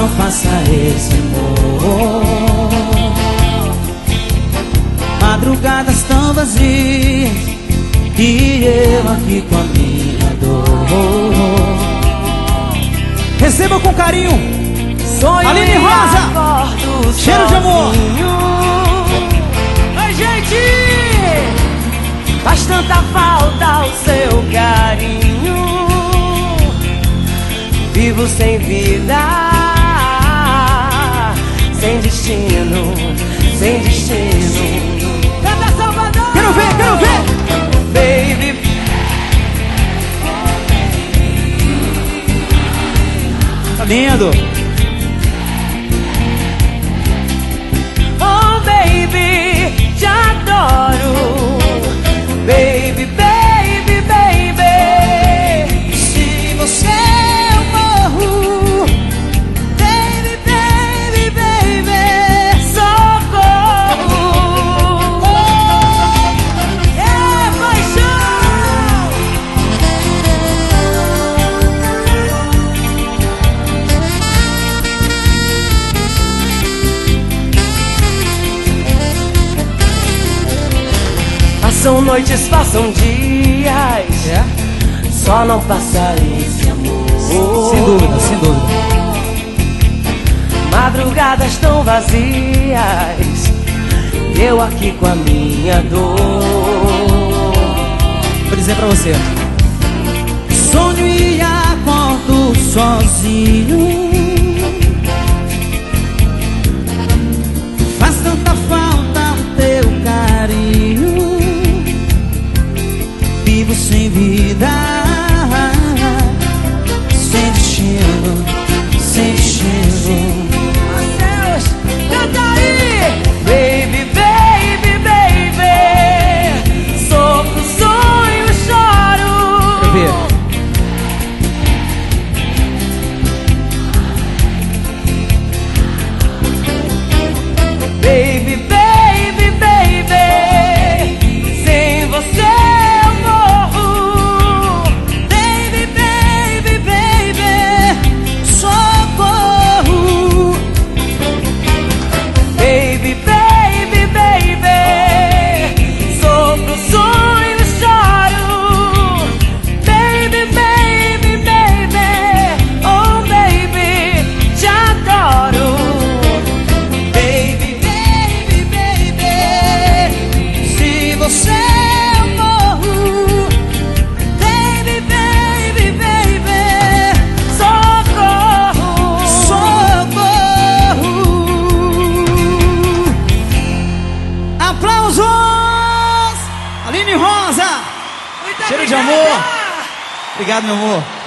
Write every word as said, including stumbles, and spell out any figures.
não faça esse amor. Madrugadas tão vazias e eu aqui com a minha dor. Receba com carinho Sonho Aline Rosa, cheiro de amor. Oi, gente! Faz tanta falta o seu carinho. Vivo sem vida, sem destino, sem destino. Canta Salvador! Quero ver, quero ver! Baby. Tá lindo! Oh, baby, te adoro. Baby, baby, baby. Se você eu morro, baby, baby, baby, socorro. É paixão. Passam noites, passam dias, é? Só não passa esse amor. Sem dúvida, sem dúvida. Madrugadas tão vazias, eu aqui com a minha dor. Vou dizer pra você: sonho e acordo sozinho. Faz tanta falta o teu carinho. Vivo sem vida, sem destino, sem destino. Mateus, canta aí! Baby, baby, baby, sofro, sonho, choro. Quero ver. Baby, baby, baby, sem você eu morro. Baby, baby, baby, socorro. Baby, baby, baby, sofro, sonho, choro. Baby, baby, baby, oh baby, te adoro. Baby, baby, baby, se você eu morro. Baby, baby, baby, Socorro. socorro. Aplausos! Aline Rosa, Muito cheiro de obrigada. amor. Obrigado, meu amor.